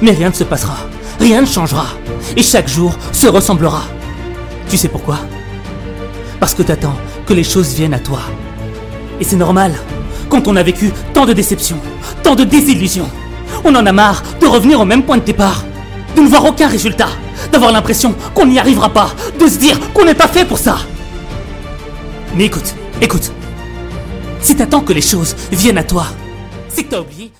Mais rien ne se passera, rien ne changera, et chaque jour se ressemblera. Tu sais pourquoi? Parce que t'attends que les choses viennent à toi. Et c'est normal, quand on a vécu tant de déceptions, tant de désillusions. On en a marre de revenir au même point de départ, de ne voir aucun résultat, d'avoir l'impression qu'on n'y arrivera pas, de se dire qu'on n'est pas fait pour ça. Mais écoute, si t'attends que les choses viennent à toi, c'est que t'as oublié